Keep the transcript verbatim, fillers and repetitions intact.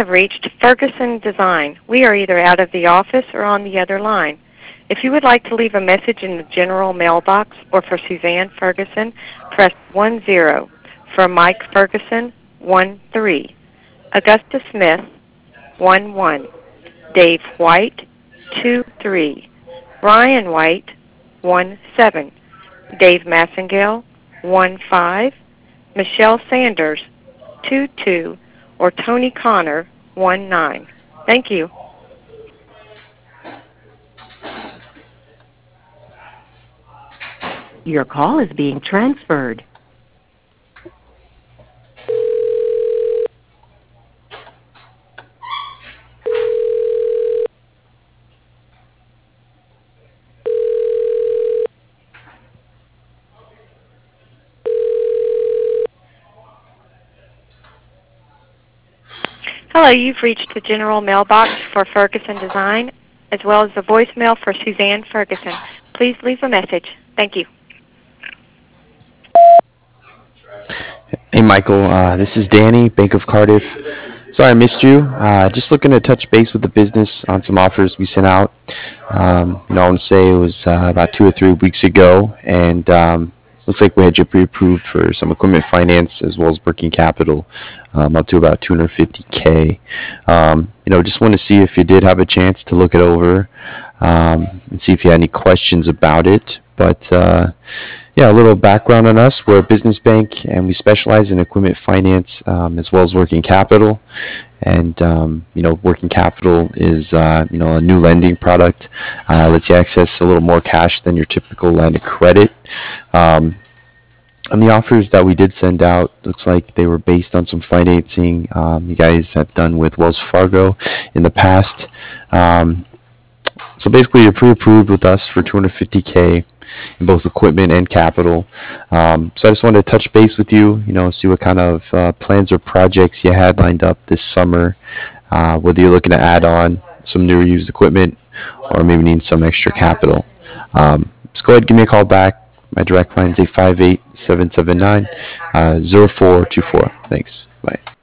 have reached Ferguson Design. We are either out of the office or on the other line. If you would like to leave a message in the general mailbox or for Suzanne Ferguson, press one zero. For Mike Ferguson, one three. Augusta Smith, one one. Dave White, two three. Ryan White, one seven. Dave Massengale, one five. Michelle Sanders, two two. Or Tony Connor, one nine. Thank you. Your call is being transferred. Hello, you've reached the general mailbox for Ferguson Design, as well as the voicemail for Suzanne Ferguson. Please leave a message. Thank you. Hey Michael, uh, this is Danny, Bank of Cardiff. Sorry I missed you. Uh, just looking to touch base with the business on some offers we sent out. Um, you know, I want to say it was uh, about two or three weeks ago, and um, looks like we had you pre-approved for some equipment finance as well as working capital, um, up to about two hundred fifty K. Um, you know, just want to see if you did have a chance to look it over, um, and see if you had any questions about it. But uh, yeah, a little background on us. We're a business bank, and we specialize in equipment finance um, as well as working capital. And um, you know, working capital is uh, you know a new lending product. Uh, lets you access a little more cash than your typical line of credit. Um, and the offers that we did send out looks like they were based on some financing um, you guys have done with Wells Fargo in the past. Um, so basically, you're pre-approved with us for two hundred fifty K in both equipment and capital. Um, so I just wanted to touch base with you, you know, see what kind of uh, plans or projects you had lined up this summer, uh, whether you're looking to add on some new or used equipment or maybe need some extra capital. Um, just go ahead and give me a call back. My direct line is eight five eight, seven seven nine, zero four two four. Thanks. Bye.